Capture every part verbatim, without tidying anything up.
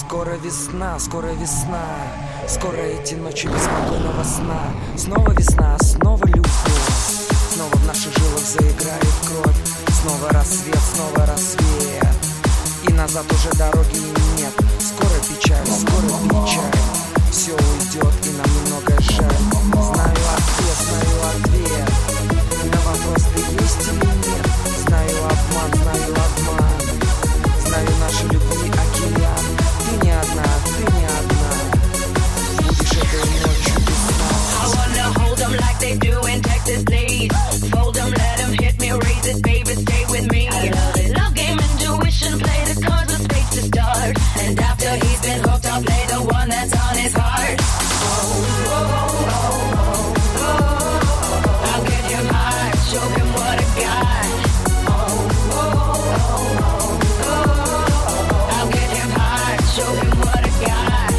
Скоро весна, скоро весна, скоро эти ночи беспокойного сна. Снова весна, снова любовь, снова в наших жилах заиграет кровь. Снова рассвет, снова рассвет, и назад уже дороги нет. Скоро печаль, скоро печаль, все уйдет, и нам немного жаль. Знаю ответ, знаю ответ на вопрос, ты есть или нет. Знаю обман, знаю обман, знаю нашей любви океан. Ты не одна, ты не одна, будешь этой ночью без нас. I wanna hold them like they do in Texas, please. Fold them, let them hit me, raise it, baby, stay with me. I love it. Love game, intuition, play the cards with space to start. And after he's been hooked, I'll play the one that's on his heart. Oh, oh, oh, oh, oh. I'll get him high, show him what I got. Oh, oh, oh, oh, oh. I'll get him high, show him what I got.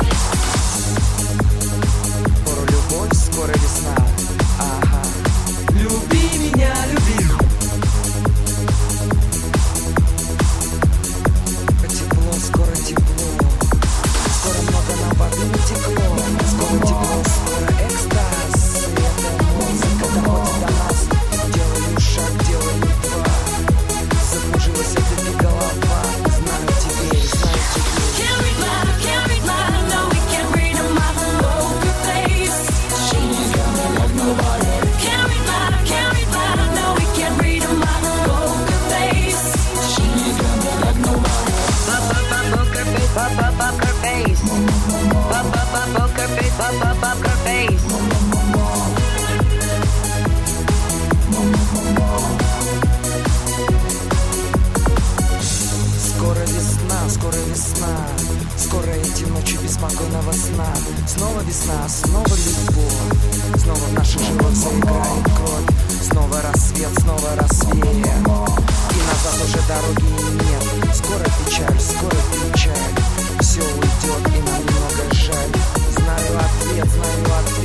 Скоро любовь, скоро весна, ага. Люби меня, люби. Тепло, скоро тепло, скоро много на воды натекло. Скоро тепло, скоро экстаз, это музыка доходит до нас. Делаю шаг, делаю два, закружилась от этой голова. Знаю теперь, знаю теперь. Can't read mine, can't read mine, no, we can't read them off the poker face. She's got me like nobody. Can't read mine, can't read mine, no, we can't read them off the poker face. She's got me like nobody. Pop up up poker face, pop up up her face. Pop up up poker face, pop up up her face. Скоро весна, скоро весна, скоро эти ночи беспокойного сна. Снова весна, снова любовь, снова в наших жилах заиграет кровь. Снова рассвет, снова рассвет, и назад уже дороги нет. Скоро печаль, скоро печаль, все уйдет, и нам немного жаль. Знаю ответ, знаю ответ